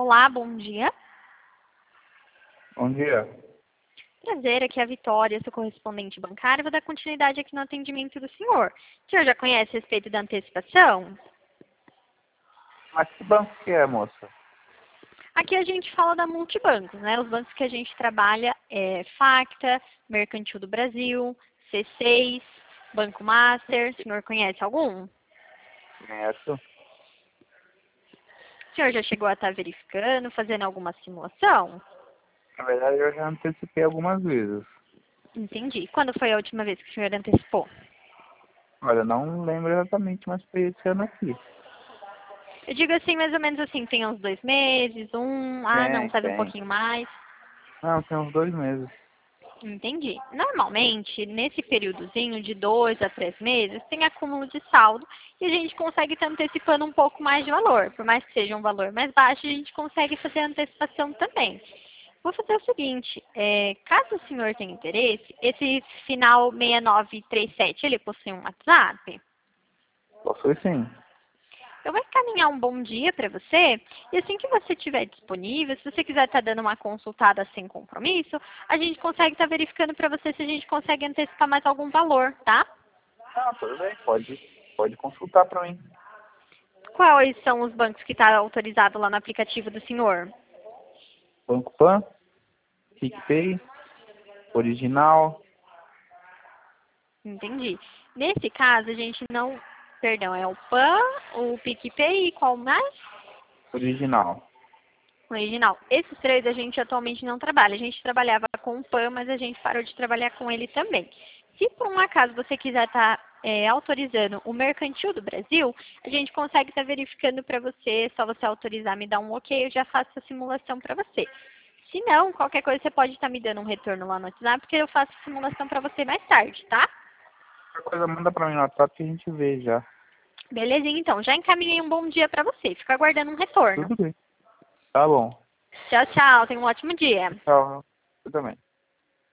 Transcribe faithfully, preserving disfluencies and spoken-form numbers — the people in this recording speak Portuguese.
Olá, bom dia. Bom dia. Prazer, aqui é a Vitória, sou correspondente bancária. Vou dar continuidade aqui no atendimento do senhor. O senhor já conhece a respeito da antecipação? Mas que banco que é, moça? Aqui a gente fala da Multibancos, né? Os bancos que a gente trabalha é Facta, Mercantil do Brasil, C seis, Banco Master. O senhor conhece algum? Conheço. O senhor já chegou a estar verificando, fazendo alguma simulação? Na verdade, eu já antecipei algumas vezes. Entendi. Quando foi a última vez que o senhor antecipou? Olha, não lembro exatamente, mas foi esse ano aqui. Eu digo assim, mais ou menos assim, tem uns dois meses, um, ah não, Tem, sabe um tem. pouquinho mais. Não, tem uns dois meses. Entendi. Normalmente, nesse períodozinho de dois a três meses, tem acúmulo de saldo e a gente consegue estar antecipando um pouco mais de valor. Por mais que seja um valor mais baixo, a gente consegue fazer a antecipação também. Vou fazer o seguinte, é, caso o senhor tenha interesse, esse final seis nove três sete, ele possui um WhatsApp? Possui sim. Eu vou encaminhar um bom dia para você e assim que você estiver disponível, se você quiser estar dando uma consultada sem compromisso, a gente consegue estar verificando para você se a gente consegue antecipar mais algum valor, tá? Ah, tudo bem. Pode, pode consultar para mim. Quais são os bancos que estão autorizados lá no aplicativo do senhor? Banco Pan, PicPay, Original. Entendi. Nesse caso, a gente não... Perdão, é o Pan, o PicPay e qual mais? Original. Original. Esses três a gente atualmente não trabalha. A gente trabalhava com o Pan, mas a gente parou de trabalhar com ele também. Se por um acaso você quiser estar é, autorizando o Mercantil do Brasil, a gente consegue estar verificando para você, é só você autorizar, me dar um ok, eu já faço a simulação para você. Se não, qualquer coisa você pode estar me dando um retorno lá no WhatsApp, porque eu faço a simulação para você mais tarde, tá? Qualquer coisa manda para mim no WhatsApp que a gente vê já. Belezinha, então. Já encaminhei um bom dia para você. Fica aguardando um retorno. Tudo bem. Tá bom. Tchau, tchau. Tenha um ótimo dia. Tchau. Eu também.